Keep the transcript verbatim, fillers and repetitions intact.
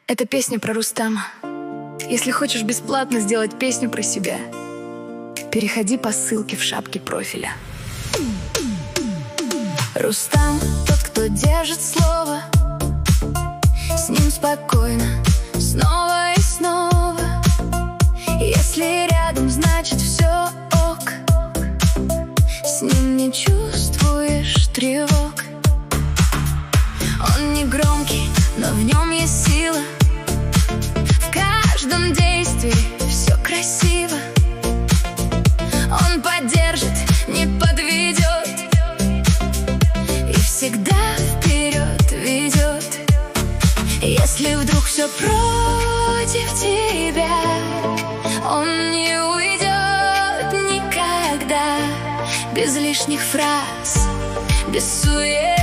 Это песня про Рустама. Если хочешь бесплатно сделать песню про себя, переходи по ссылке в шапке профиля. Рустам — тот, кто держит слово. С ним спокойно, снова и снова. Если рядом, значит все ок. С ним не чувствуешь тревог. Он не громкий, но в нем есть сила. В каждом действии все красиво. Он поддержит, не подведет и всегда вперед ведет. Если вдруг все против тебя, он не уйдет никогда. Без лишних фраз, без суеты,